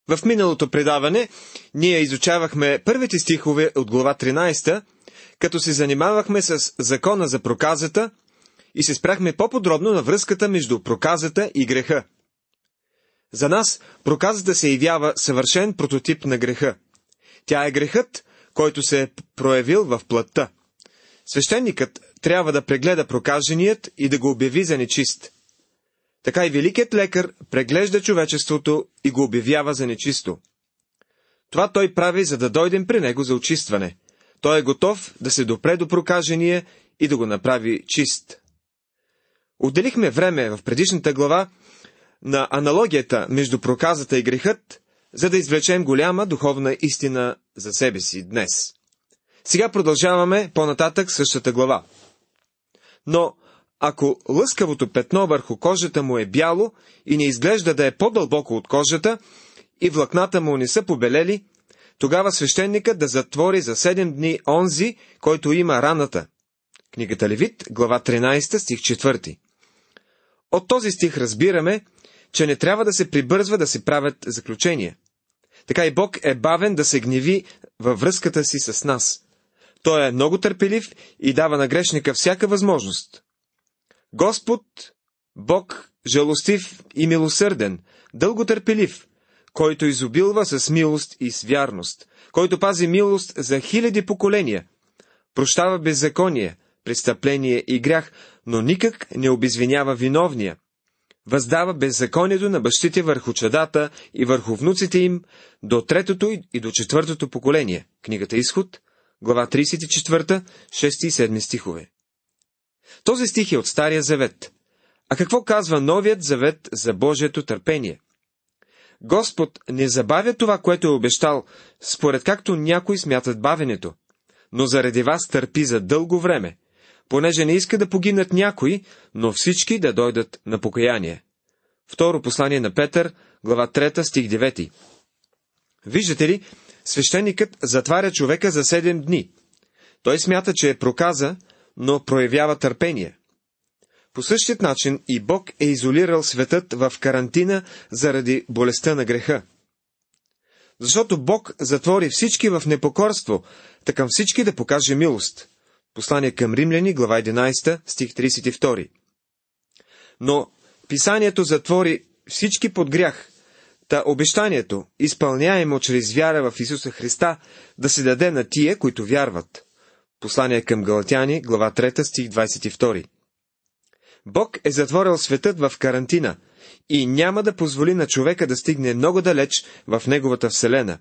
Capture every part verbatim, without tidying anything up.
В миналото предаване ние изучавахме първите стихове от глава тринадесета, като се занимавахме с закона за проказата и се спряхме по-подробно на връзката между проказата и греха. За нас проказата се явява съвършен прототип на греха. Тя е грехът, който се е проявил в плътта. Свещеникът трябва да прегледа прокаженият и да го обяви за нечист. Така и великият лекар преглежда човечеството и го обявява за нечисто. Това той прави, за да дойдем при него за очистване. Той е готов да се допре до прокажения и да го направи чист. Отделихме време в предишната глава на аналогията между проказата и грехът, за да извлечем голяма духовна истина за себе си днес. Сега продължаваме по-нататък същата глава. Но ако лъскавото петно върху кожата му е бяло и не изглежда да е по-дълбоко от кожата и влакната му не са побелели, тогава свещеникът да затвори за седем дни онзи, който има раната. Книгата Левит, глава тринадесета, стих четвърти. От този стих разбираме, че не трябва да се прибързва да се правят заключения. Така и Бог е бавен да се гневи във връзката си с нас. Той е много търпелив и дава на грешника всяка възможност. Господ, Бог, жалостив и милосърден, дълготърпелив, който изобилва с милост и с вярност, който пази милост за хиляди поколения, прощава беззаконие, престъпление и грях, но никак не обезвинява виновния, въздава беззаконието на бащите върху чадата и върху внуците им до третото и до четвъртото поколение. Книгата Изход, глава тридесет и четвърта, шести и седми стихове. Този стих е от Стария завет. А какво казва Новият завет за Божието търпение? Господ не забавя това, което е обещал, според както някои смятат бавенето, но заради вас търпи за дълго време, понеже не иска да погинат някои, но всички да дойдат на покаяние. Второ послание на Петър, глава трета, стих девети. Виждате ли, свещеникът затваря човека за седем дни. Той смята, че е проказа, но проявява търпение. По същия начин и Бог е изолирал светът в карантина заради болестта на греха. Защото Бог затвори всички в непокорство, така всички да покаже милост. Послание към Римляни, глава единадесета, стих тридесет и втори. Но писанието затвори всички под грях, та обещанието, изпълняемо чрез вяра в Исуса Христа, да се даде на тия, които вярват. Послание към Галатяни, глава трета, стих двадесет и втори. Бог е затворил светът в карантина и няма да позволи на човека да стигне много далеч в неговата вселена.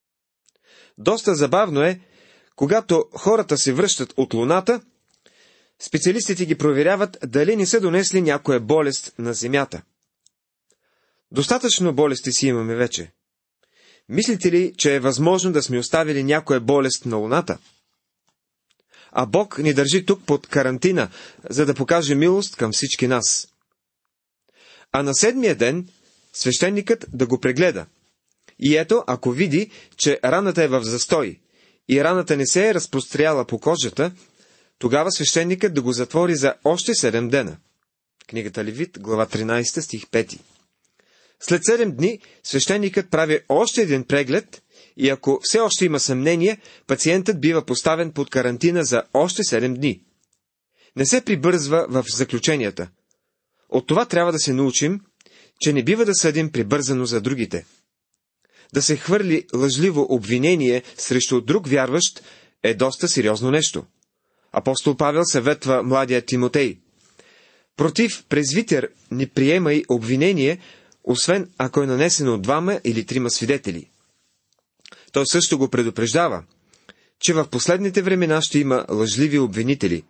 Доста забавно е, когато хората се връщат от Луната, специалистите ги проверяват дали не са донесли някоя болест на Земята. Достатъчно болести си имаме вече. Мислите ли, че е възможно да сме оставили някоя болест на Луната? А Бог ни държи тук под карантина, за да покаже милост към всички нас. А на седмия ден свещеникът да го прегледа. И ето, ако види, че раната е в застой и раната не се е разпростряла по кожата, тогава свещеникът да го затвори за още седем дена. Книгата Левит, глава тринадесета, стих пети. След седем дни свещеникът прави още един преглед и ако все още има съмнение, пациентът бива поставен под карантина за още седем дни. Не се прибързва в заключенията. От това трябва да се научим, че не бива да съдим прибързано за другите. Да се хвърли лъжливо обвинение срещу друг вярващ е доста сериозно нещо. Апостол Павел съветва младия Тимотей: против презвитер не приемай обвинение, освен ако е нанесено от двама или трима свидетели. Той също го предупреждава, че в последните времена ще има лъжливи обвинители.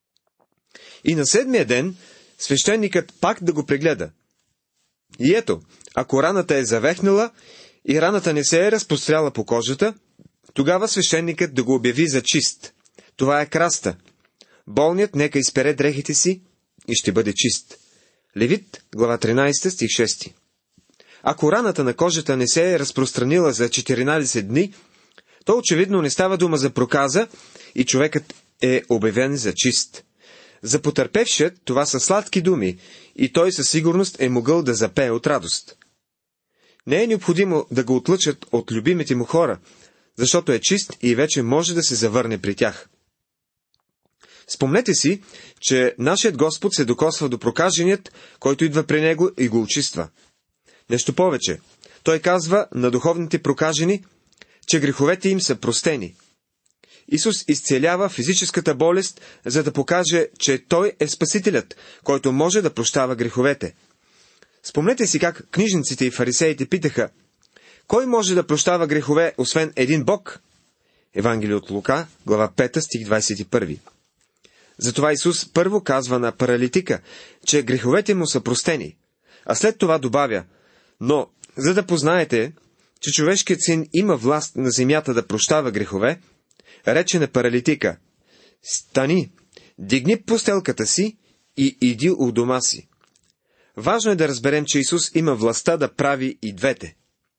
И на седмия ден свещеникът пак да го прегледа. И ето, ако раната е завехнала и раната не се е разпростряла по кожата, тогава свещеникът да го обяви за чист. Това е краста. Болният нека изпере дрехите си и ще бъде чист. Левит, глава тринадесета, стих шести. Ако раната на кожата не се е разпространила за четиринадесет дни, то очевидно не става дума за проказа и човекът е обявен за чист. За потърпевшият това са сладки думи и той със сигурност е могъл да запее от радост. Не е необходимо да го отлъчат от любимите му хора, защото е чист и вече може да се завърне при тях. Спомнете си, че нашият Господ се докосва до прокаженият, който идва при него и го очиства. Нещо повече. Той казва на духовните прокажени, че греховете им са простени. Исус изцелява физическата болест, за да покаже, че Той е Спасителят, който може да прощава греховете. Спомнете си как книжниците и фарисеите питаха: кой може да прощава грехове, освен един Бог? Евангелие от Лука, глава пета, стих двадесет и първи. Затова Исус първо казва на паралитика, че греховете му са простени, а след това добавя: но, за да познаете, че човешкият син има власт на земята да прощава грехове, рече на паралитика: стани, дигни постелката си и иди у дома си. Важно е да разберем, че Исус има властта да прави и двете.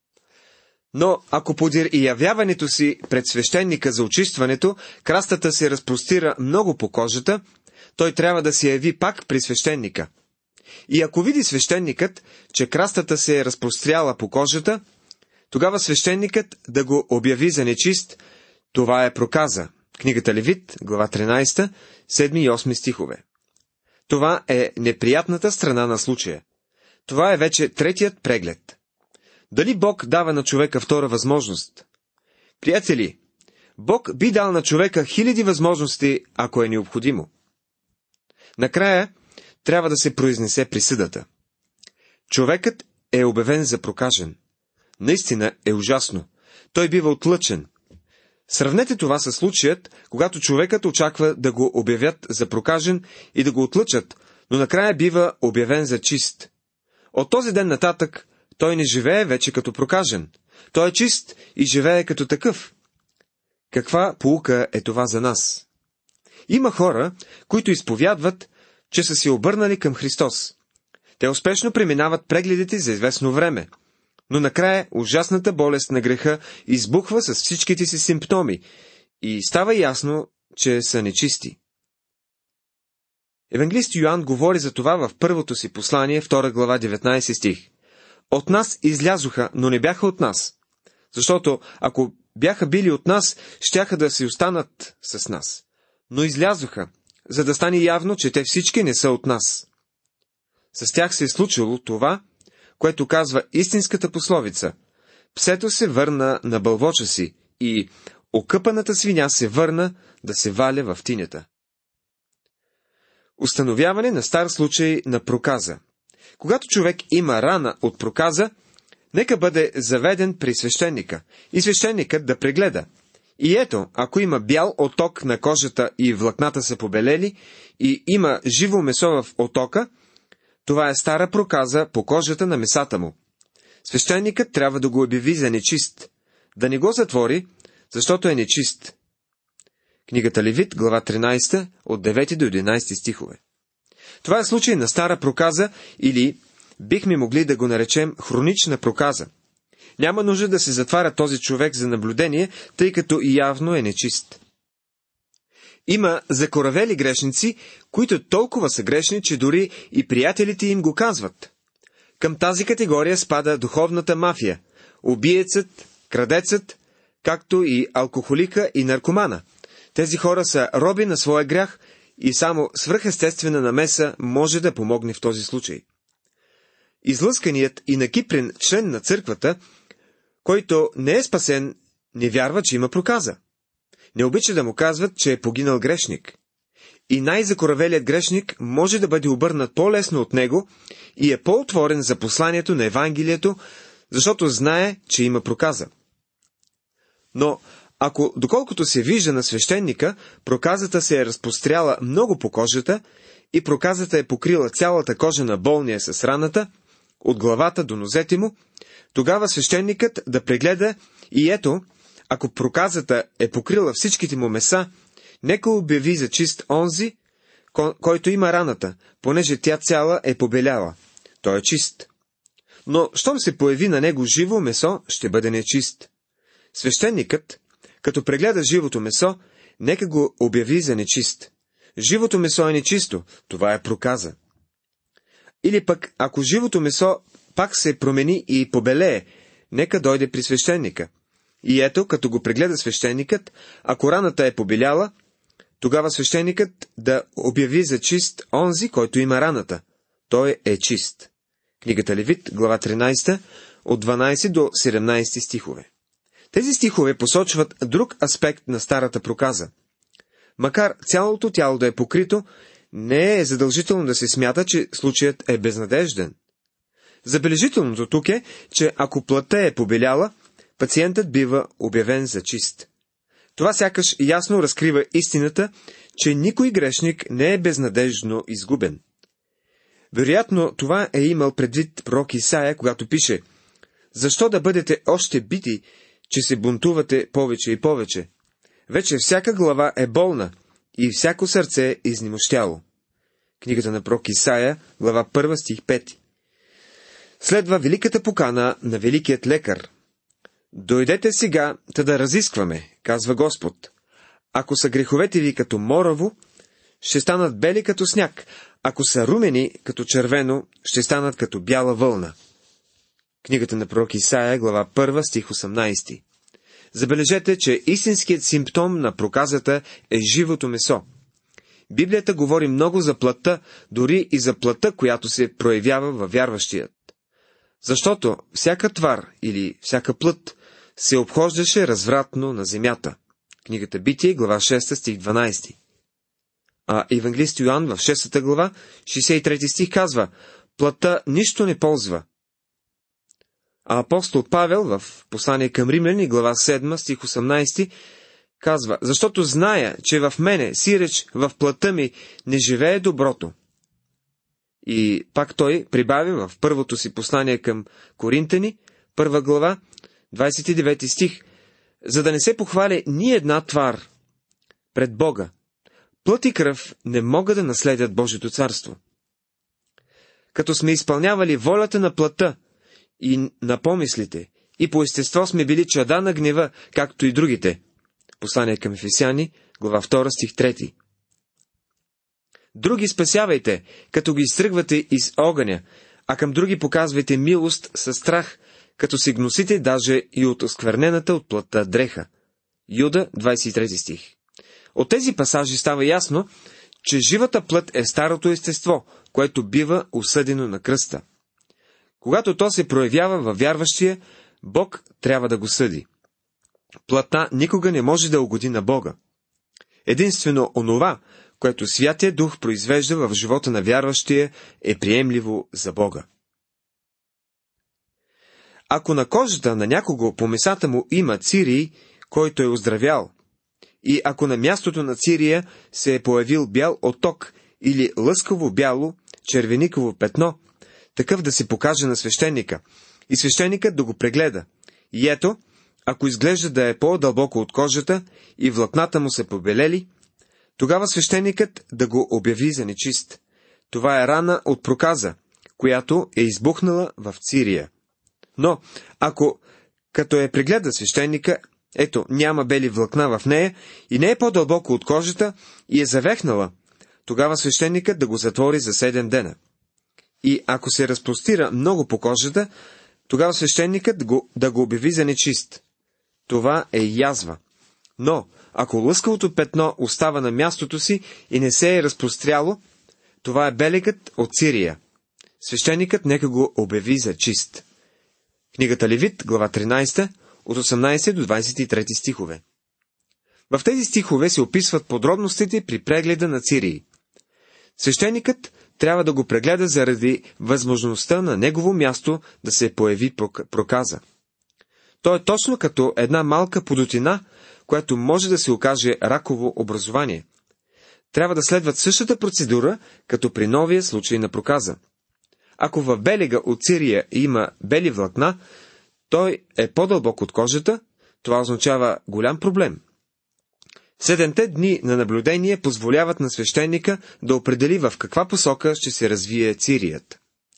Но ако подир и явяването си пред свещеника за очистването, крастата се разпростира много по кожата, той трябва да се яви пак при свещеника. И ако види свещеникът, че крастата се е разпростряла по кожата, тогава свещеникът да го обяви за нечист. Това е проказа. Книгата Левит, глава тринадесета, седми и осми стихове. Това е неприятната страна на случая. Това е вече третият преглед. Дали Бог дава на човека втора възможност? Приятели, Бог би дал на човека хиляди възможности, ако е необходимо. Накрая трябва да се произнесе присъдата. Човекът е обявен за прокажен. Наистина е ужасно. Той бива отлъчен. Сравнете това със случаят, когато човекът очаква да го обявят за прокажен и да го отлъчат, но накрая бива обявен за чист. От този ден нататък той не живее вече като прокажен. Той е чист и живее като такъв. Каква поука е това за нас? Има хора, които изповядват, че са се обърнали към Христос. Те успешно преминават прегледите за известно време, но накрая ужасната болест на греха избухва с всичките си симптоми и става ясно, че са нечисти. Евангелист Йоан говори за това в първото си послание, втора глава, деветнадесети стих. От нас излязоха, но не бяха от нас. Защото ако бяха били от нас, щяха да си останат с нас. Но излязоха, за да стане явно, че те всички не са от нас. С тях се е случило това, което казва истинската пословица: псето се върна на бълвоча си и окъпаната свиня се върна да се валя в тинята. Установяване на стар случай на проказа. Когато човек има рана от проказа, нека бъде заведен при свещеника и свещеникът да прегледа. И ето, ако има бял оток на кожата и влакната са побелели и има живо месо в отока, това е стара проказа по кожата на месата му. Свещеникът трябва да го обяви за нечист, да не го затвори, защото е нечист. Книгата Левит, глава тринадесета, от девети до единадесети стихове. Това е случай на стара проказа или бихме могли да го наречем хронична проказа. Няма нужда да се затваря този човек за наблюдение, тъй като и явно е нечист. Има закоравели грешници, които толкова са грешни, че дори и приятелите им го казват. Към тази категория спада духовната мафия, убиецът, крадецът, както и алкохолика и наркомана. Тези хора са роби на своя грях и само свръхестествена намеса може да помогне в този случай. Излъсканият и накипрен член на църквата, който не е спасен, не вярва, че има проказа. Не обича да му казват, че е погинал грешник. И най-закоравелият грешник може да бъде обърнат по-лесно от него и е по-отворен за посланието на Евангелието, защото знае, че има проказа. Но ако, доколкото се вижда на свещеника, проказата се е разпростряла много по кожата и проказата е покрила цялата кожа на болния с раната, от главата до нозете му, тогава свещеникът да прегледа и ето, ако проказата е покрила всичките му меса, нека обяви за чист онзи, който има раната, понеже тя цяла е побеляла. Той е чист. Но, щом се появи на него живо месо, ще бъде нечист. Свещеникът, като прегледа живото месо, нека го обяви за нечист. Живото месо е нечисто, това е проказа. Или пък, ако живото месо пак се промени и побелее, нека дойде при свещеника. И ето, като го прегледа свещеникът, ако раната е побеляла, тогава свещеникът да обяви за чист онзи, който има раната. Той е чист. Книгата Левит, глава тринайсета, от дванайсети до седемнайсети стихове. Тези стихове посочват друг аспект на старата проказа. Макар цялото тяло да е покрито, не е задължително да се смята, че случаят е безнадежден. Забележителното тук е, че ако плътта е побеляла, пациентът бива обявен за чист. Това сякаш ясно разкрива истината, че никой грешник не е безнадеждно изгубен. Вероятно, това е имал предвид пророк Исаия, когато пише: «Защо да бъдете още бити, че се бунтувате повече и повече? Вече всяка глава е болна и всяко сърце е изнемощяло». Книгата на пророк Исаия, глава първа, стих пети. Следва великата покана на великият лекар. «Дойдете сега, та да разискваме», казва Господ. «Ако са греховете ви като мораво, ще станат бели като сняг. Ако са румени като червено, ще станат като бяла вълна». Книгата на пророк Исаия, глава първа, стих осемнайсети. Забележете, че истинският симптом на проказата е живото месо. Библията говори много за плътта, дори и за плътта, която се проявява във вярващият. Защото всяка твар или всяка плът се обхождаше развратно на земята. Книгата Битие, глава шеста, стих дванайсети. А евангелист Йоан в шеста глава, шейсет и трети стих казва: «Плътта нищо не ползва». А апостол Павел в послание към Римляни, глава седма, стих осемнайсети, казва: «Защото зная, че в мене, сиреч в плътта ми, не живее доброто». И пак той прибавя в първото си послание към Коринтяни, първа глава, двайсет и девети стих: «За да не се похвали ни една твар пред Бога, плът и кръв не могат да наследят Божието царство». Като сме изпълнявали волята на плътта и на помислите, и по естество сме били чада на гнева, както и другите. Послание към Ефесяни, глава втора, стих трети. Други спасявайте, като ги изтръгвате из огъня, а към други показвайте милост със страх, като се гносите даже и от осквернената от плътта дреха. Юда, двайсет и трети стих. От тези пасажи става ясно, че живата плът е старото естество, което бива осъдено на кръста. Когато то се проявява във вярващия, Бог трябва да го съди. Плътта никога не може да угоди на Бога. Единствено онова, което Святия Дух произвежда в живота на вярващия, е приемливо за Бога. Ако на кожата на някого по месата му има цирий, който е оздравял, и ако на мястото на цирия се е появил бял оток или лъскаво бяло, червениково петно, такъв да се покаже на свещеника, и свещеникът да го прегледа. И ето, ако изглежда да е по-дълбоко от кожата и влакната му се побелели, тогава свещеникът да го обяви за нечист. Това е рана от проказа, която е избухнала в цирия. Но, ако като е прегледа свещеника, ето, няма бели влакна в нея и не е по-дълбоко от кожата и е завехнала, тогава свещеникът да го затвори за седем дена. И ако се разпростира много по кожата, тогава свещеникът да го, да го обяви за нечист. Това е язва. Но, ако лъскавото петно остава на мястото си и не се е разпростряло, това е белегът от цирия. Свещеникът нека го обяви за чист. Книгата Левит, глава тринайсета, от осемнайсети до двайсет и трети стихове. В тези стихове се описват подробностите при прегледа на цирии. Свещеникът трябва да го прегледа заради възможността на негово място да се появи проказа. То е точно като една малка подутина, която може да се окаже раково образование. Трябва да следват същата процедура, като при новия случай на проказа. Ако в белега от цирия има бели влакна, той е по-дълбок от кожата, това означава голям проблем. Седемте дни на наблюдение позволяват на свещеника да определи в каква посока ще се развие цирият.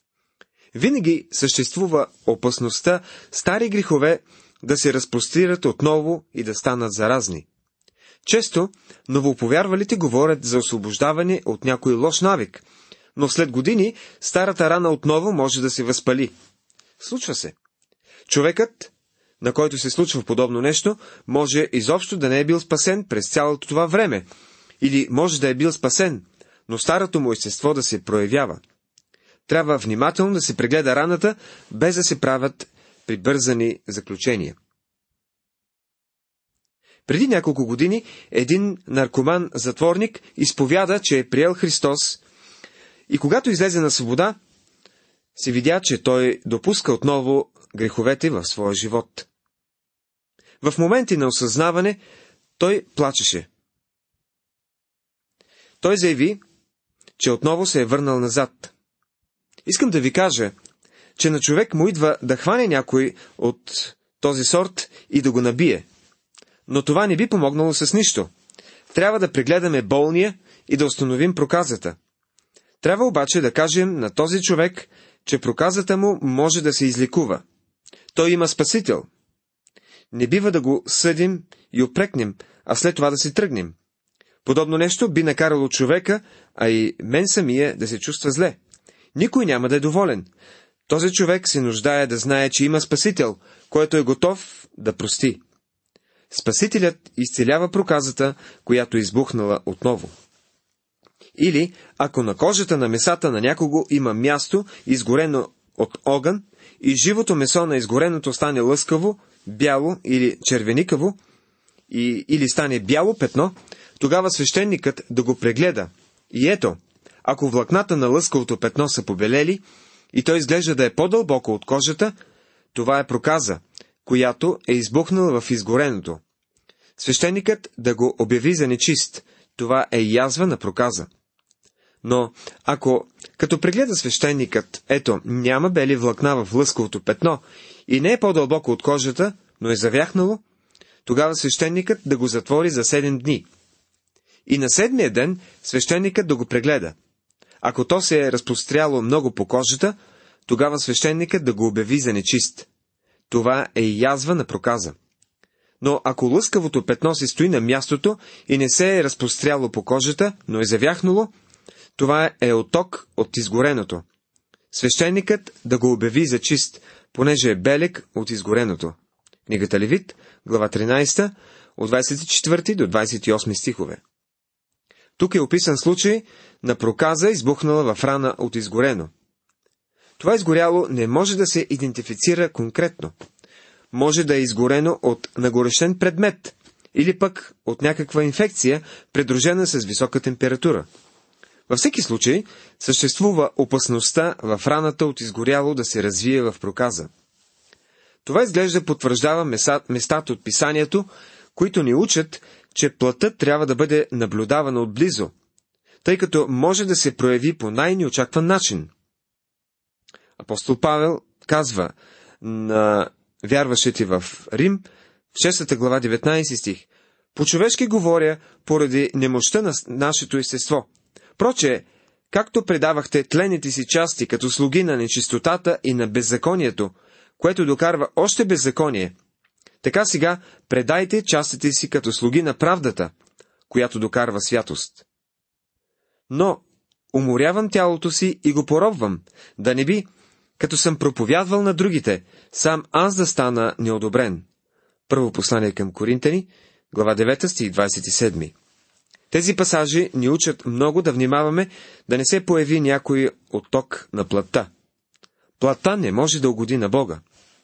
Винаги съществува опасността стари грехове да се разпростират отново и да станат заразни. Често новоповярвалите говорят за освобождаване от някой лош навик, но след години старата рана отново може да се възпали. Случва се. Човекът, на който се случва подобно нещо, може изобщо да не е бил спасен през цялото това време, или може да е бил спасен, но старото му естество да се проявява. Трябва внимателно да се прегледа раната, без да се правят прибързани заключения. Преди няколко години един наркоман-затворник изповяда, че е приел Христос, и когато излезе на свобода, се видя, че той допуска отново греховете в своя живот. В моменти на осъзнаване той плачеше. Той заяви, че отново се е върнал назад. Искам да ви кажа, че на човек му идва да хване някой от този сорт и да го набие. Но това не би помогнало с нищо. Трябва да прегледаме болния и да установим проказата. Трябва обаче да кажем на този човек, че проказата му може да се излекува. Той има Спасител. Не бива да го съдим и упрекнем, а след това да си тръгнем. Подобно нещо би накарало човека, а и мен самия, да се чувства зле. Никой няма да е доволен. Този човек се нуждае да знае, че има Спасител, който е готов да прости. Спасителят изцелява проказата, която е избухнала отново. Или, ако на кожата на месата на някого има място, изгорено от огън, и живото месо на изгореното стане лъскаво, бяло или червеникаво, и, или стане бяло петно, тогава свещеникът да го прегледа. И ето, ако влакната на лъскавото петно са побелели, и той изглежда да е по-дълбоко от кожата, това е проказа, която е избухнала в изгореното. Свещеникът да го обяви за нечист. Това е язва на проказа. Но, ако, като прегледа свещеникът, ето, няма бели влакна в лъскавото петно и не е по-дълбоко от кожата, но е завяхнало, тогава свещеникът да го затвори за седем дни. И на седмия ден свещеникът да го прегледа. Ако то се е разпростряло много по кожата, тогава свещеникът да го обяви за нечист. Това е язва на проказа. Но ако лъскавото петно се стои на мястото и не се е разпростряло по кожата, но е завяхнало, това е отток от изгореното. Свещеникът да го обяви за чист, понеже е белек от изгореното. Книгата Левит, глава тринайсета, от двайсет и четвърти до двайсет и осми стихове. Тук е описан случай на проказа, избухнала в рана от изгорено. Това изгоряло не може да се идентифицира конкретно. Може да е изгорено от нагорещен предмет или пък от някаква инфекция, придружена с висока температура. Във всеки случай, съществува опасността в раната от изгоряло да се развие в проказа. Това изглежда потвърждава местата от писанието, които ни учат, че плътът трябва да бъде наблюдавана отблизо, тъй като може да се прояви по най-неочакван начин. Апостол Павел казва на вярващите в Рим, в шеста глава, деветнайсети стих: по-човешки говоря поради немощта на нашето естество. Проче, както предавахте тлените си части като слуги на нечистотата и на беззаконието, което докарва още беззаконие, така сега предайте частите си като слуги на правдата, която докарва святост. Но уморявам тялото си и го поробвам, да не би, като съм проповядвал на другите, сам аз да стана неодобрен. Първо послание към Коринтяни, глава девета, стих двайсет и седми. Тези пасажи ни учат много да внимаваме да не се появи някой отток на плътта. Плътта не може да угоди на Бога.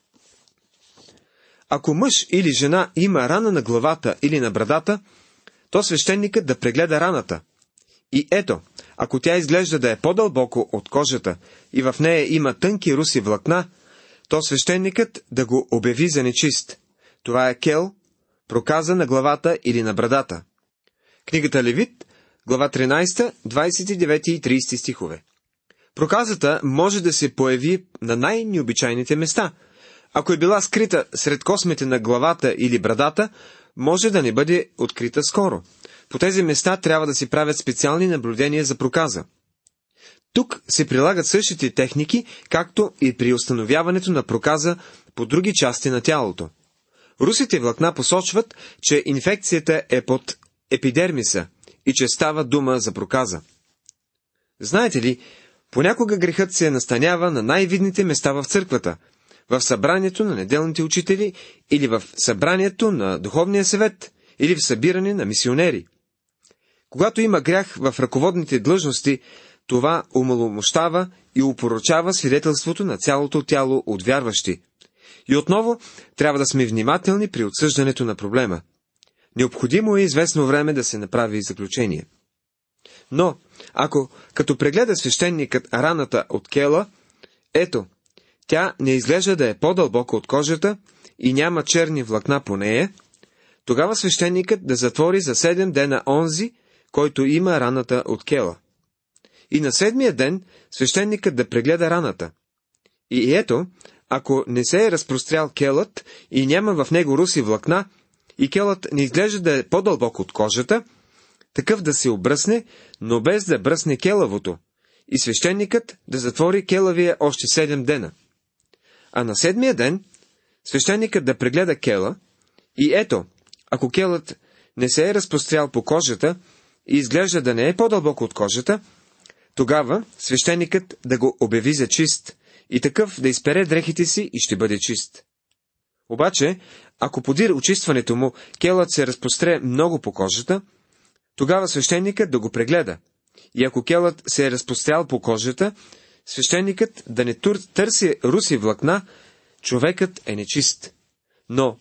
Ако мъж или жена има рана на главата или на брадата, то свещеникът да прегледа раната. И ето, ако тя изглежда да е по-дълбоко от кожата и в нея има тънки руси влакна, то свещеникът да го обяви за нечист. Това е кел, проказа на главата или на брадата. Книгата Левит, глава тринайсета, двайсет и девети и трийсети стихове. Проказата може да се появи на най-необичайните места. Ако е била скрита сред космите на главата или брадата, може да не бъде открита скоро. По тези места трябва да се правят специални наблюдения за проказа. Тук се прилагат същите техники, както и при установяването на проказа по други части на тялото. Русите влакна посочват, че инфекцията е под епидермиса и че става дума за проказа. Знаете ли, понякога грехът се настанява на най-видните места в църквата, в събранието на неделните учители, или в събранието на духовния съвет, или в събиране на мисионери. Когато има грях в ръководните длъжности, това умаломощава и упоручава свидетелството на цялото тяло от вярващи. И отново трябва да сме внимателни при отсъждането на проблема. Необходимо е известно време да се направи заключение. Но, ако като прегледа свещеникът раната от кела, ето, тя не изглежда да е по-дълбока от кожата и няма черни влакна по нея, тогава свещеникът да затвори за седем дена онзи, който има раната от кела. И на седмия ден свещеникът да прегледа раната. И ето, ако не се е разпрострял келът и няма в него руси влакна, и келът не изглежда да е по-дълбок от кожата, такъв да се обръсне, но без да бръсне келавото, и свещеникът да затвори келавия още седем дена. А на седмия ден свещеникът да прегледа кела, и ето, ако келът не се е разпрострял по кожата и изглежда да не е по-дълбоко от кожата, тогава свещеникът да го обяви за чист, и такъв да изпере дрехите си и ще бъде чист. Обаче, ако подир очистването му келът се разпростре много по кожата, тогава свещеникът да го прегледа. И ако келът се е разпрострял по кожата, свещеникът да не тур, търси руси влакна, човекът е нечист. Но,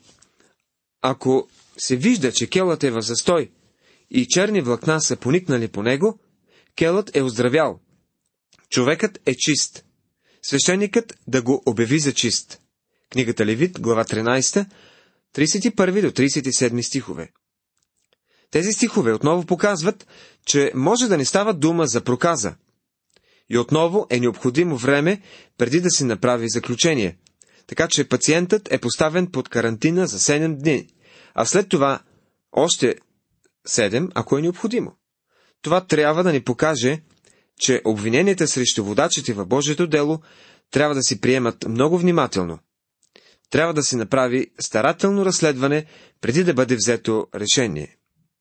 ако се вижда, че келът е в застой и черни влакна са поникнали по него, келът е оздравял. Човекът е чист. Свещеникът да го обяви за чист. Книгата Левит, глава тринайсета, тридесет и първи до тридесет и седми стихове. Тези стихове отново показват, че може да не става дума за проказа. И отново е необходимо време, преди да се направи заключение. Така че пациентът е поставен под карантина за седем дни, а след това още седем, ако е необходимо. Това трябва да ни покаже, че обвиненията срещу водачите в Божието дело трябва да се приемат много внимателно. Трябва да се направи старателно разследване, преди да бъде взето решение.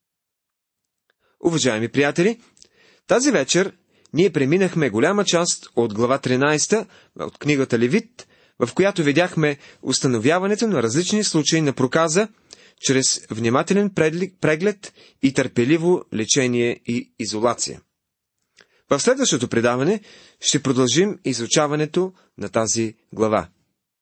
Уважаеми приятели, тази вечер ние преминахме голяма част от глава тринайсета от книгата Левит, в която видяхме установяването на различни случаи на проказа, чрез внимателен преглед и търпеливо лечение и изолация. В следващото предаване ще продължим изучаването на тази глава.